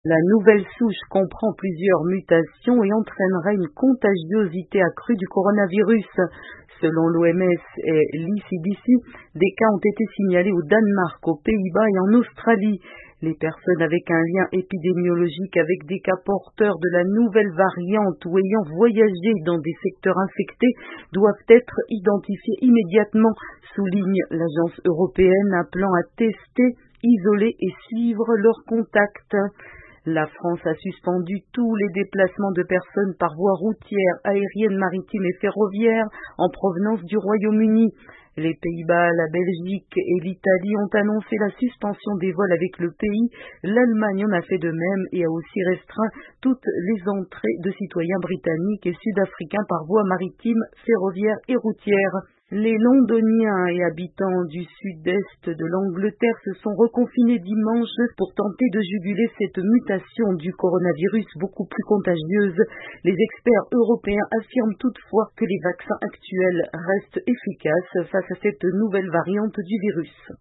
La nouvelle souche comprend plusieurs mutations et entraînerait une contagiosité accrue du coronavirus. Selon l'OMS et l'ECDC, des cas ont été signalés au Danemark, aux Pays-Bas et en Australie. Les personnes avec un lien épidémiologique avec des cas porteurs de la nouvelle variante ou ayant voyagé dans des secteurs infectés doivent être identifiées immédiatement, souligne l'agence européenne, appelant à tester, isoler et suivre leurs contacts. La France a suspendu tous les déplacements de personnes par voie routière, aérienne, maritime et ferroviaire en provenance du Royaume-Uni. Les Pays-Bas, la Belgique et l'Italie ont annoncé la suspension des vols avec le pays. L'Allemagne en a fait de même et a aussi restreint toutes les entrées de citoyens britanniques et sud-africains par voie maritime, ferroviaire et routière. Les Londoniens et habitants du sud-est de l'Angleterre se sont reconfinés dimanche pour tenter de juguler cette mutation du coronavirus beaucoup plus contagieuse. Les experts européens affirment toutefois que les vaccins actuels restent efficaces face à cette nouvelle variante du virus.